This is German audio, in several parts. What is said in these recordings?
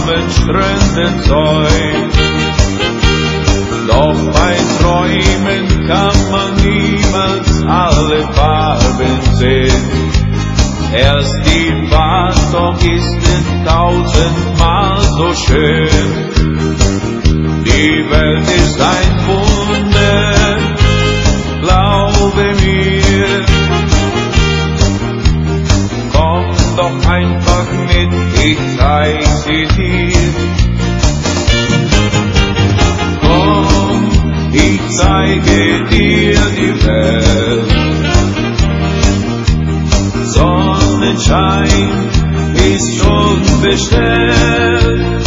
warmen Stränden säumt. Doch bei Träumen kann man niemals alle Farben sehen. Erst die Wahrheit doch ist es tausendmal so schön. Die Welt ist ein Wunder, glaube mir. Komm doch einfach mit, ich zeig sie dir. Komm, ich zeige dir die Welt. Sonnenschein ist schon bestellt.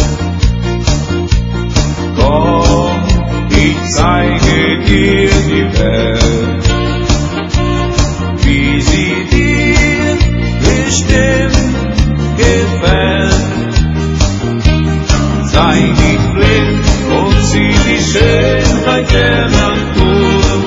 Komm, ich zeige dir die Welt, wie sie dir bestimmt gefällt. Sei nicht blind und sieh die Schönheit der Natur.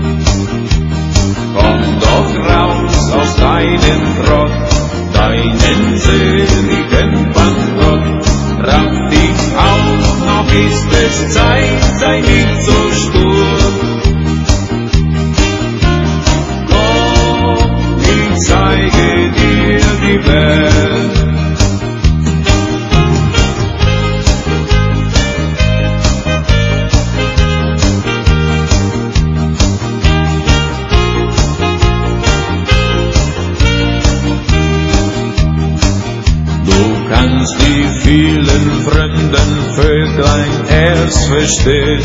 Komm doch raus aus deinem Trott, deinen seligen Bankrott. Raff dich auf, noch ist es Zeit, sei nicht so stur. Komm, ich zeige dir die Welt. Kannst die vielen fremden Vöglein erst verstehen,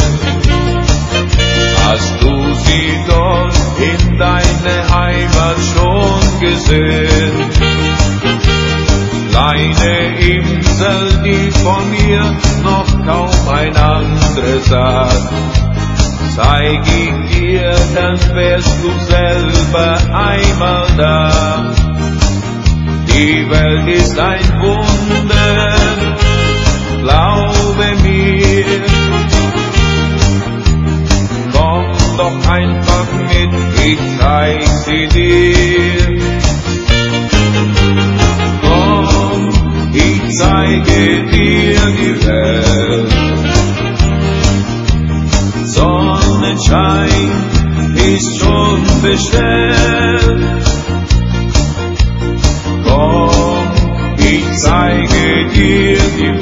hast du sie dort in deine Heimat schon gesehen. Kleine Insel, die von mir noch kaum ein anderer sagt, zeig ich dir, dann wärst du selber einmal da. Die Welt ist ein Wunder, glaube mir. Komm doch einfach mit, ich zeig sie dir. Komm, ich zeige dir die Welt. Sonnenschein ist schon bestellt. Komm, ich zeige dir die Welt.